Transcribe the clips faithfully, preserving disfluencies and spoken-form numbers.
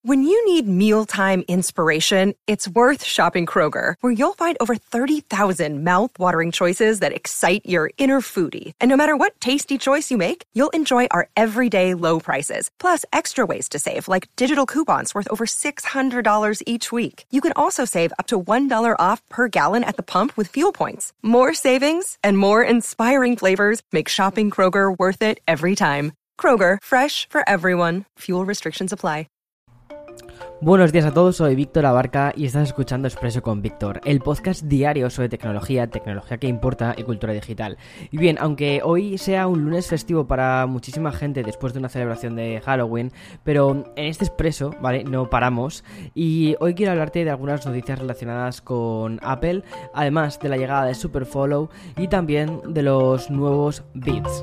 When you need mealtime inspiration, it's worth shopping Kroger, where you'll find over thirty thousand mouth-watering choices that excite your inner foodie. And no matter what tasty choice you make, you'll enjoy our everyday low prices, plus extra ways to save, like digital coupons worth over six hundred dollars each week. You can also save up to one dollar off per gallon at the pump with fuel points. More savings and more inspiring flavors make shopping Kroger worth it every time. Kroger, fresh for everyone. Fuel restrictions apply. Buenos días a todos, soy Víctor Abarca y estás escuchando Expreso con Víctor, el podcast diario sobre tecnología, tecnología que importa y cultura digital. Y bien, aunque hoy sea un lunes festivo para muchísima gente después de una celebración de Halloween, pero en este Expreso, ¿vale? No paramos y hoy quiero hablarte de algunas noticias relacionadas con Apple, además de la llegada de Superfollow y también de los nuevos Beats.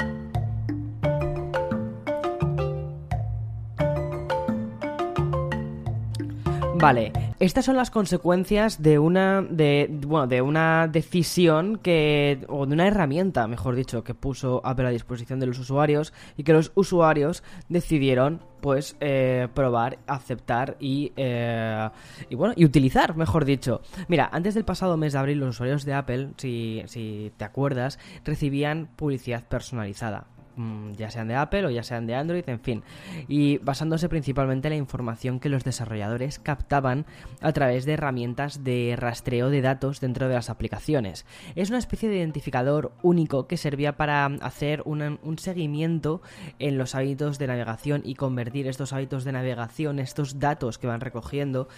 Vale, estas son las consecuencias de una de bueno de una decisión que o de una herramienta, mejor dicho, que puso Apple a disposición de los usuarios y que los usuarios decidieron pues eh, probar, aceptar y eh, y bueno y utilizar, mejor dicho. Mira, antes del pasado mes de abril los usuarios de Apple, si si te acuerdas, recibían publicidad personalizada, ya sean de Apple o ya sean de Android, en fin, y basándose principalmente en la información que los desarrolladores captaban a través de herramientas de rastreo de datos dentro de las aplicaciones. Es una especie de identificador único que servía para hacer una, un seguimiento en los hábitos de navegación y convertir estos hábitos de navegación, estos datos que van recogiendo,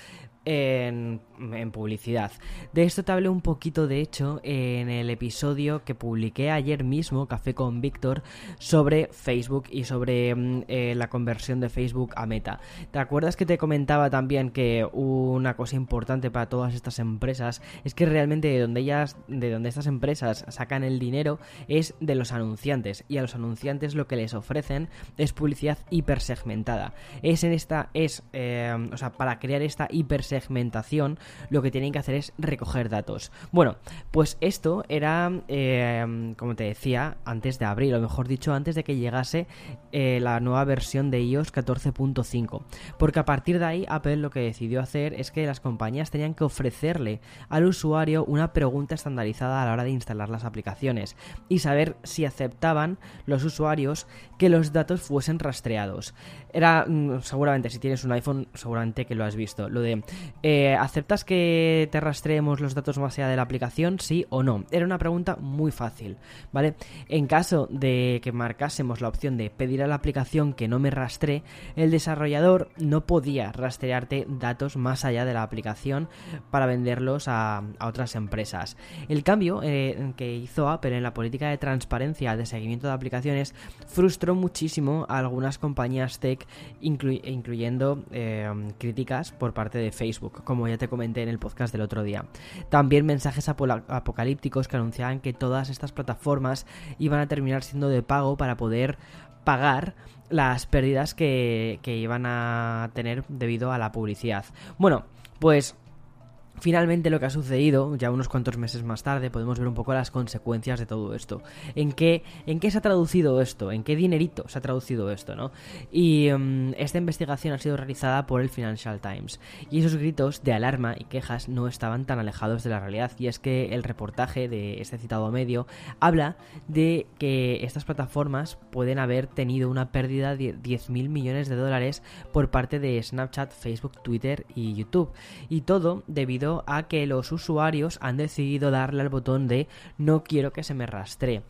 En, en publicidad. De esto te hablé un poquito, de hecho, en el episodio que publiqué ayer mismo, Café con Víctor, sobre Facebook y sobre eh, la conversión de Facebook a Meta. ¿Te acuerdas que te comentaba también que una cosa importante para todas estas empresas es que realmente de donde ellas, de donde estas empresas sacan el dinero es de los anunciantes, y a los anunciantes lo que les ofrecen es publicidad hipersegmentada? Es en esta, es, eh, o sea, para crear esta hipersegmentación segmentación, lo que tienen que hacer es recoger datos. Bueno, pues esto era, eh, como te decía, antes de abril, o mejor dicho, antes de que llegase eh, la nueva versión de iOS catorce punto cinco, porque a partir de ahí Apple lo que decidió hacer es que las compañías tenían que ofrecerle al usuario una pregunta estandarizada a la hora de instalar las aplicaciones y saber si aceptaban los usuarios que los datos fuesen rastreados. Era, seguramente, si tienes un iPhone, seguramente que lo has visto, lo de Eh, ¿aceptas que te rastreemos los datos más allá de la aplicación? ¿Sí o no? Era una pregunta muy fácil, ¿vale? En caso de que marcásemos la opción de pedir a la aplicación que no me rastree, el desarrollador no podía rastrearte datos más allá de la aplicación para venderlos a, a otras empresas. El cambio eh, que hizo Apple en la política de transparencia de seguimiento de aplicaciones frustró muchísimo a algunas compañías tech, inclu- incluyendo eh, críticas por parte de Facebook, como ya te comenté en el podcast del otro día. También mensajes apola- apocalípticos que anunciaban que todas estas plataformas iban a terminar siendo de pago para poder pagar las pérdidas que, que iban a tener debido a la publicidad. Bueno, pues finalmente lo que ha sucedido, ya unos cuantos meses más tarde, podemos ver un poco las consecuencias de todo esto. ¿En qué, en qué se ha traducido esto? ¿En qué dinerito se ha traducido esto, no? Y um, esta investigación ha sido realizada por el Financial Times. Y esos gritos de alarma y quejas no estaban tan alejados de la realidad. Y es que el reportaje de este citado medio habla de que estas plataformas pueden haber tenido una pérdida de diez mil millones de dólares por parte de Snapchat, Facebook, Twitter y YouTube. Y todo debido a que los usuarios han decidido darle al botón de no quiero que se me rastree,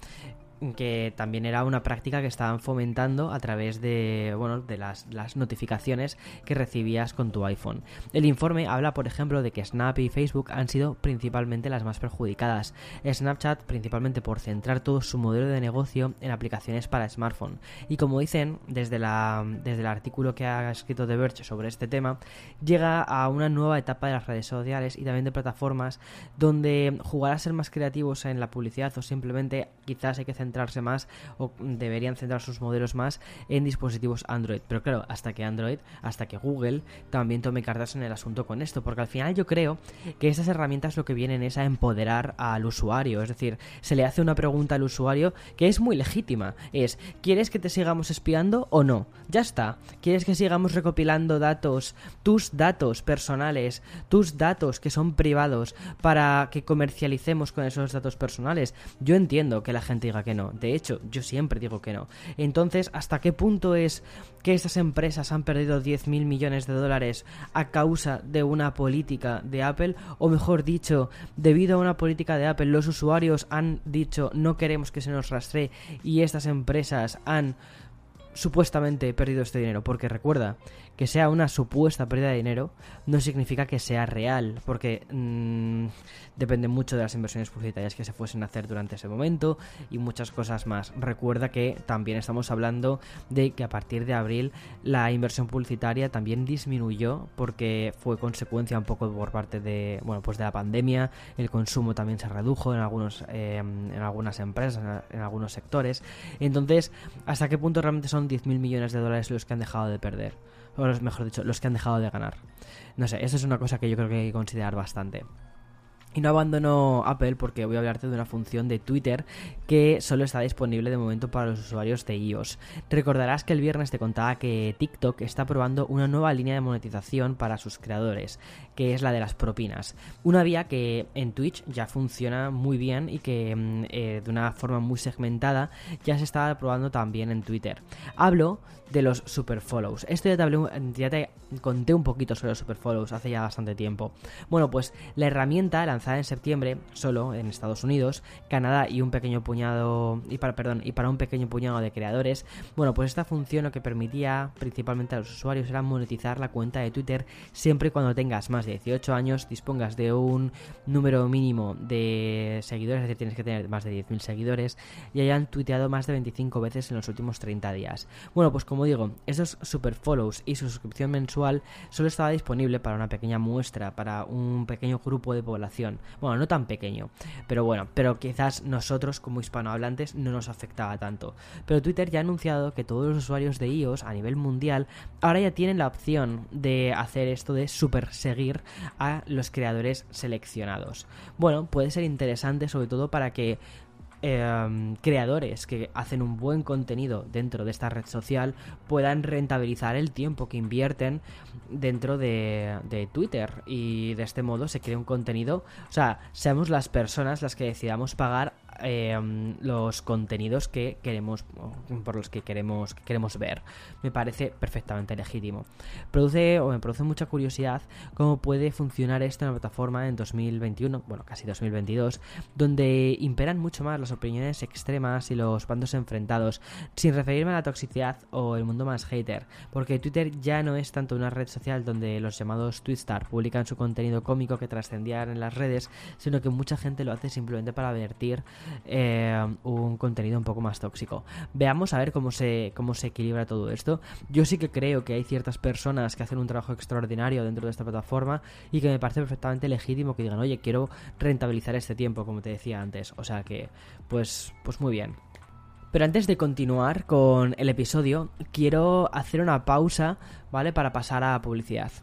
que también era una práctica que estaban fomentando a través de, bueno, de las, las notificaciones que recibías con tu iPhone. El informe habla, por ejemplo, de que Snap y Facebook han sido principalmente las más perjudicadas. Snapchat principalmente por centrar todo su modelo de negocio en aplicaciones para smartphone. Y como dicen desde, la, desde el artículo que ha escrito The Verge sobre este tema, llega a una nueva etapa de las redes sociales y también de plataformas donde jugar a ser más creativos en la publicidad o simplemente quizás hay que centrarse más, o deberían centrar sus modelos más en dispositivos Android. Pero claro, hasta que Android, hasta que Google también tome cartas en el asunto con esto, porque al final yo creo que estas herramientas lo que vienen es a empoderar al usuario. Es decir, se le hace una pregunta al usuario que es muy legítima, es: ¿quieres que te sigamos espiando o no? Ya está. ¿Quieres que sigamos recopilando datos, tus datos personales, tus datos que son privados, para que comercialicemos con esos datos personales? Yo entiendo que la gente diga que no. De hecho, yo siempre digo que no. Entonces, ¿hasta qué punto es que estas empresas han perdido diez mil millones de dólares a causa de una política de Apple? O mejor dicho, debido a una política de Apple, los usuarios han dicho no queremos que se nos rastree, y estas empresas han supuestamente perdido este dinero. Porque recuerda, que sea una supuesta pérdida de dinero no significa que sea real, porque mmm, depende mucho de las inversiones publicitarias que se fuesen a hacer durante ese momento y muchas cosas más. Recuerda que también estamos hablando de que a partir de abril la inversión publicitaria también disminuyó, porque fue consecuencia un poco por parte de, bueno, pues de la pandemia. El consumo también se redujo en algunos eh, en algunas empresas, en algunos sectores. Entonces, ¿hasta qué punto realmente son diez mil millones de dólares los que han dejado de perder? O los, mejor dicho, los que han dejado de ganar. No sé, eso es una cosa que yo creo que hay que considerar bastante. Y no abandono Apple porque voy a hablarte de una función de Twitter que solo está disponible de momento para los usuarios de iOS. Recordarás que el viernes te contaba que TikTok está probando una nueva línea de monetización para sus creadores, que es la de las propinas. Una vía que en Twitch ya funciona muy bien y que eh, de una forma muy segmentada ya se está probando también en Twitter. Hablo de los superfollows. Esto ya te, hablé, ya te conté un poquito sobre los superfollows hace ya bastante tiempo. Bueno, pues la herramienta lanzada en septiembre solo en Estados Unidos, Canadá y un pequeño puñado y para perdón y para un pequeño puñado de creadores. Bueno, pues esta función lo que permitía principalmente a los usuarios era monetizar la cuenta de Twitter siempre y cuando tengas más de dieciocho años, dispongas de un número mínimo de seguidores, es decir, tienes que tener más de diez mil seguidores y hayan tuiteado más de veinticinco veces en los últimos treinta días. Bueno, pues como digo, esos superfollows y su suscripción mensual solo estaba disponible para una pequeña muestra, para un pequeño grupo de población. Bueno, no tan pequeño, pero bueno, pero quizás nosotros como hispanohablantes no nos afectaba tanto. Pero Twitter ya ha anunciado que todos los usuarios de iOS a nivel mundial ahora ya tienen la opción de hacer esto de super seguir a los creadores seleccionados. Bueno, puede ser interesante sobre todo para que Eh, creadores que hacen un buen contenido dentro de esta red social puedan rentabilizar el tiempo que invierten dentro de, de Twitter, y de este modo se crea un contenido, o sea, seamos las personas las que decidamos pagar eh, los contenidos que queremos, por los que queremos que queremos ver. Me parece perfectamente legítimo. Produce o me produce mucha curiosidad cómo puede funcionar esto en la plataforma en dos mil veintiuno, bueno, casi dos mil veintidós, donde imperan mucho más las opiniones extremas y los bandos enfrentados, sin referirme a la toxicidad o el mundo más hater, porque Twitter ya no es tanto una red social donde los llamados Twitstar publican su contenido cómico que trascendía en las redes, sino que mucha gente lo hace simplemente para vertir eh, un contenido un poco más tóxico. Veamos a ver cómo se, cómo se equilibra todo esto. Yo sí que creo que hay ciertas personas que hacen un trabajo extraordinario dentro de esta plataforma y que me parece perfectamente legítimo que digan, oye, quiero rentabilizar este tiempo, como te decía antes. O sea que, pues, pues muy bien. Pero antes de continuar con el episodio, quiero hacer una pausa, ¿vale? Para pasar a publicidad.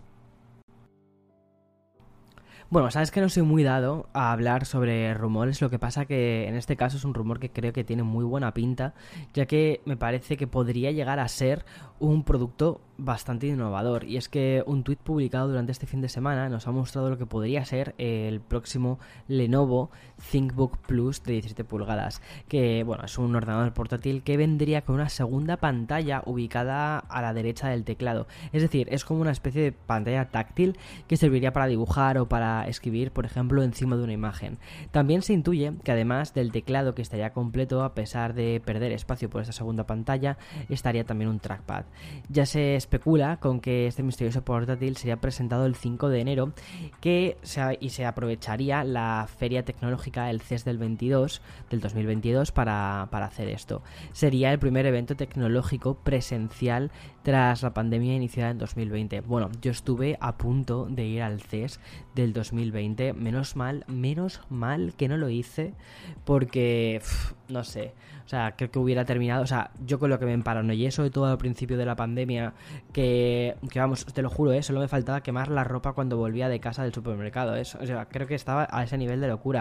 Bueno, sabes que no soy muy dado a hablar sobre rumores, lo que pasa que en este caso es un rumor que creo que tiene muy buena pinta, ya que me parece que podría llegar a ser un producto bastante innovador, y es que un tuit publicado durante este fin de semana nos ha mostrado lo que podría ser el próximo Lenovo ThinkBook Plus de diecisiete pulgadas, que bueno, es un ordenador portátil que vendría con una segunda pantalla ubicada a la derecha del teclado, es decir, es como una especie de pantalla táctil que serviría para dibujar o para escribir, por ejemplo, encima de una imagen. También se intuye que además del teclado, que estaría completo a pesar de perder espacio por esta segunda pantalla, estaría también un trackpad. Ya se especula con que este misterioso portátil sería presentado el cinco de enero que se, y se aprovecharía la feria tecnológica, el C E S del veintidós, del dos mil veintidós para, para hacer esto. Sería el primer evento tecnológico presencial tras la pandemia iniciada en dos mil veinte. Bueno, yo estuve a punto de ir al C E S del dos mil veinte, menos mal, menos mal que no lo hice, porque pff, no sé, o sea, creo que hubiera terminado, o sea, yo con lo que me paranoié sobre todo al principio de la pandemia, que, que vamos, te lo juro, ¿eh? Solo me faltaba quemar la ropa cuando volvía de casa del supermercado, ¿eh? O sea, creo que estaba a ese nivel de locura.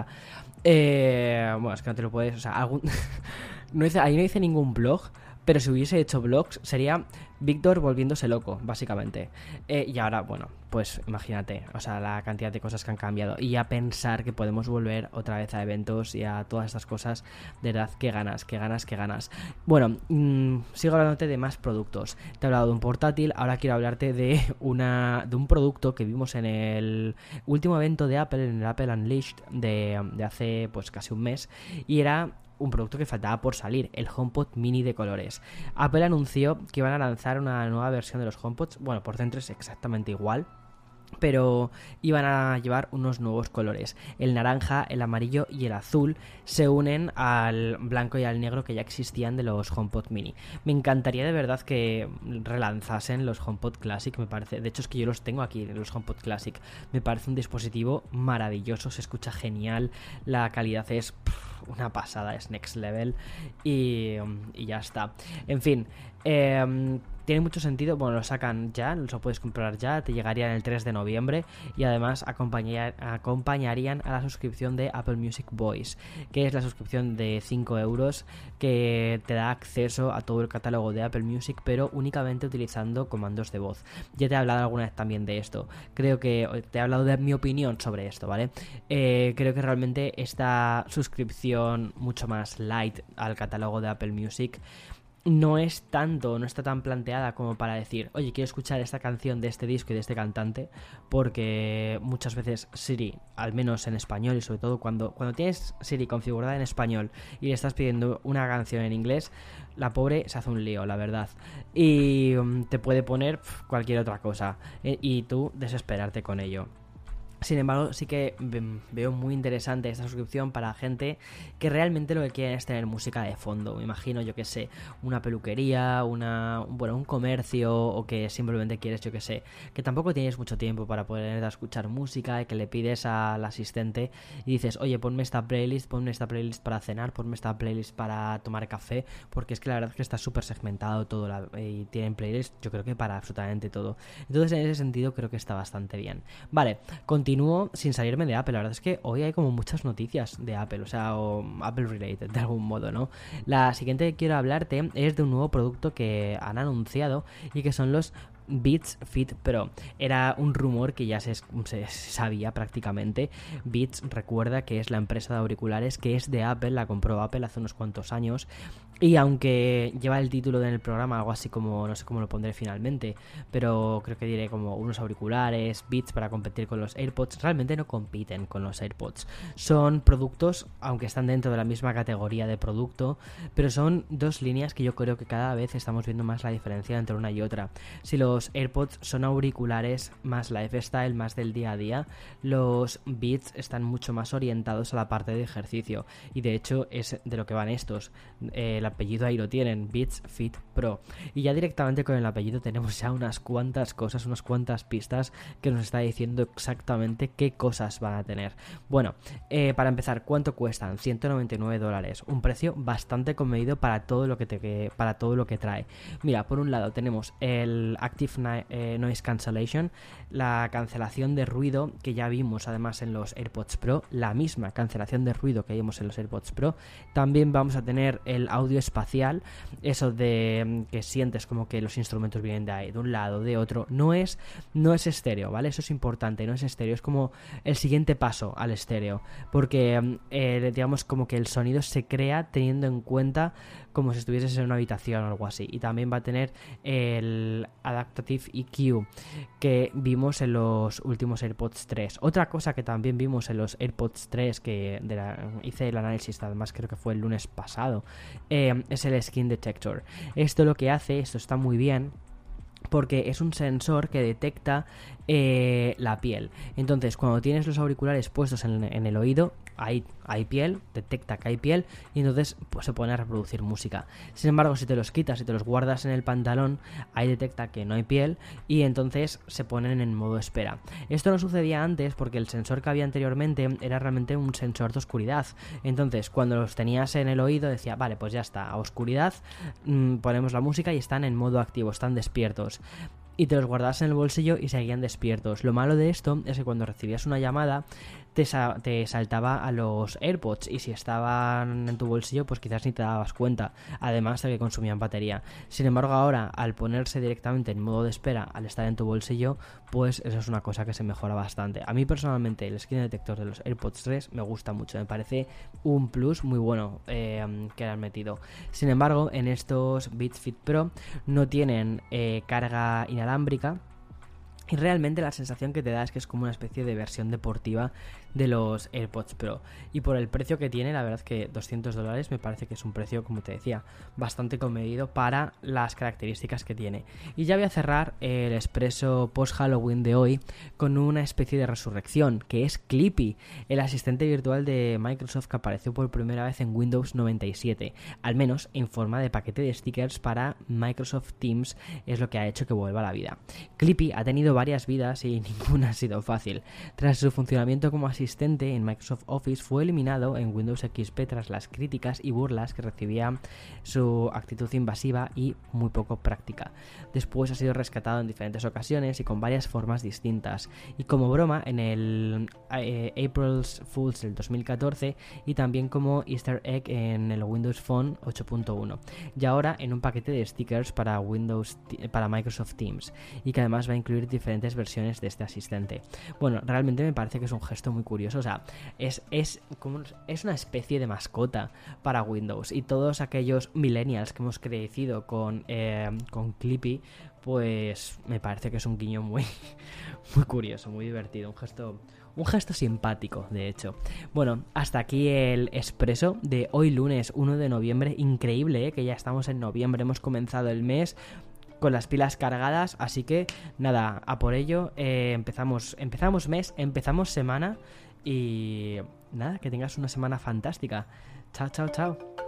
Eh, bueno, es que no te lo puedes, o sea, algún... no hice, ahí no hice ningún blog, pero si hubiese hecho vlogs sería Víctor volviéndose loco, básicamente. Eh, y ahora, bueno, pues imagínate, o sea, la cantidad de cosas que han cambiado. Y a pensar que podemos volver otra vez a eventos y a todas estas cosas, de verdad, qué ganas, qué ganas, qué ganas. Bueno, mmm, sigo hablándote de más productos. Te he hablado de un portátil, ahora quiero hablarte de una de un producto que vimos en el último evento de Apple, en el Apple Unleashed de, de hace pues casi un mes. Y era un producto que faltaba por salir, el HomePod Mini de colores. Apple anunció que iban a lanzar una nueva versión de los HomePods, bueno, por dentro es exactamente igual, pero iban a llevar unos nuevos colores. El naranja, el amarillo y el azul se unen al blanco y al negro que ya existían de los HomePod Mini. Me encantaría de verdad que relanzasen los HomePod Classic, me parece. De hecho es que yo los tengo aquí, los HomePod Classic. Me parece un dispositivo maravilloso, se escucha genial, la calidad es pff, una pasada, es next level y, y ya está. En fin, eh... tiene mucho sentido, bueno, lo sacan ya, lo puedes comprar ya, te llegarían el tres de noviembre y además acompañar, acompañarían a la suscripción de Apple Music Voice, que es la suscripción de cinco euros que te da acceso a todo el catálogo de Apple Music, pero únicamente utilizando comandos de voz. Ya te he hablado alguna vez también de esto, creo que te he hablado de mi opinión sobre esto, ¿vale? Eh, creo que realmente esta suscripción mucho más light al catálogo de Apple Music no es tanto, no está tan planteada como para decir, oye, quiero escuchar esta canción de este disco y de este cantante, porque muchas veces Siri, al menos en español y sobre todo cuando, cuando tienes Siri configurada en español y le estás pidiendo una canción en inglés, la pobre se hace un lío, la verdad, y um, te puede poner pff, cualquier otra cosa, eh, y tú desesperarte con ello. Sin embargo, sí que veo muy interesante esta suscripción para gente que realmente lo que quieren es tener música de fondo. Me imagino, yo que sé, una peluquería, una bueno, un comercio, o que simplemente quieres, yo que sé, que tampoco tienes mucho tiempo para poder escuchar música y que le pides al asistente y dices, oye, ponme esta playlist, ponme esta playlist para cenar, ponme esta playlist para tomar café, porque es que la verdad es que está súper segmentado todo la, y tienen playlist, yo creo que para absolutamente todo. Entonces, en ese sentido, creo que está bastante bien. Vale, con Continúo sin salirme de Apple. La verdad es que hoy hay como muchas noticias de Apple, o sea, o Apple related de algún modo, ¿no? La siguiente que quiero hablarte es de un nuevo producto que han anunciado y que son los Beats Fit Pro. Era un rumor que ya se, se sabía prácticamente. Beats, recuerda que es la empresa de auriculares que es de Apple, la compró Apple hace unos cuantos años, y aunque lleva el título en el programa algo así como, no sé cómo lo pondré finalmente, pero creo que diré como unos auriculares Beats para competir con los AirPods, realmente no compiten con los AirPods. Son productos, aunque están dentro de la misma categoría de producto, pero son dos líneas que yo creo que cada vez estamos viendo más la diferencia entre una y otra. Si los Los AirPods son auriculares más lifestyle, más del día a día, los Beats están mucho más orientados a la parte de ejercicio, y de hecho es de lo que van estos. Eh, el apellido ahí lo tienen, Beats Fit Pro, y ya directamente con el apellido tenemos ya unas cuantas cosas, unas cuantas pistas que nos está diciendo exactamente qué cosas van a tener. Bueno, eh, para empezar, ¿cuánto cuestan? ciento noventa y nueve dólares, un precio bastante comedido para todo lo que te, para todo lo que trae. Mira, por un lado tenemos el Active Noise Cancellation, la cancelación de ruido que ya vimos además en los AirPods Pro, la misma cancelación de ruido que vimos en los AirPods Pro. También vamos a tener el audio espacial, eso de que sientes como que los instrumentos vienen de ahí, de un lado, de otro. No es, no es estéreo, ¿vale? Eso es importante, no es estéreo, es como el siguiente paso al estéreo, porque eh, digamos como que el sonido se crea teniendo en cuenta como si estuvieses en una habitación o algo así. Y también va a tener el Adaptive E Q que vimos en los últimos AirPods tres. Otra cosa que también vimos en los AirPods tres, que de la, hice el análisis, además creo que fue el lunes pasado, eh, es el Skin Detector. Esto lo que hace, esto está muy bien, porque es un sensor que detecta eh, la piel. Entonces, cuando tienes los auriculares puestos en, en el oído, hay, hay piel, detecta que hay piel y entonces pues, se pone a reproducir música. Sin embargo, si te los quitas y te los guardas en el pantalón, ahí detecta que no hay piel y entonces se ponen en modo espera. Esto no sucedía antes porque el sensor que había anteriormente era realmente un sensor de oscuridad. Entonces, cuando los tenías en el oído, decía, vale, pues ya está, a oscuridad, mmm, ponemos la música y están en modo activo, están despiertos. Y te los guardabas en el bolsillo y seguían despiertos. Lo malo de esto es que cuando recibías una llamada te, sa- te saltaba a los AirPods y si estaban en tu bolsillo pues quizás ni te dabas cuenta, además de que consumían batería. Sin embargo, ahora al ponerse directamente en modo de espera, al estar en tu bolsillo, pues eso es una cosa que se mejora bastante. A mí personalmente el Screen Detector de los AirPods tres me gusta mucho, me parece un plus muy bueno eh, que le han metido. Sin embargo, en estos Beats Fit Pro no tienen eh, carga inalámbrica. Y realmente la sensación que te da es que es como una especie de versión deportiva de los AirPods Pro. Y por el precio que tiene, la verdad que doscientos dólares me parece que es un precio, como te decía, bastante comedido para las características que tiene. Y ya voy a cerrar el expreso post-Halloween de hoy con una especie de resurrección, que es Clippy, el asistente virtual de Microsoft que apareció por primera vez en Windows noventa y siete. Al menos en forma de paquete de stickers para Microsoft Teams es lo que ha hecho que vuelva a la vida. Clippy ha tenido varias vidas y ninguna ha sido fácil. Tras su funcionamiento como asistente en Microsoft Office, fue eliminado en Windows X P tras las críticas y burlas que recibía su actitud invasiva y muy poco práctica. Después ha sido rescatado en diferentes ocasiones y con varias formas distintas, y como broma en el eh, April's Fools del dos mil catorce y también como Easter egg en el Windows Phone ocho punto uno, y ahora en un paquete de stickers para Windows para Microsoft Teams, y que además va a incluir diferentes versiones de este asistente. Bueno, realmente me parece que es un gesto muy curioso, o sea, es, es, como, es una especie de mascota para Windows, y todos aquellos millennials que hemos crecido con, eh, con Clippy, pues me parece que es un guiño muy, muy curioso, muy divertido, un gesto... Un gesto simpático, de hecho. Bueno, hasta aquí el expreso de hoy lunes uno de noviembre. Increíble, ¿eh? Que ya estamos en noviembre, hemos comenzado el mes con las pilas cargadas, así que nada, a por ello. eh, empezamos, empezamos mes, empezamos semana y nada, que tengas una semana fantástica. Chao, chao, chao.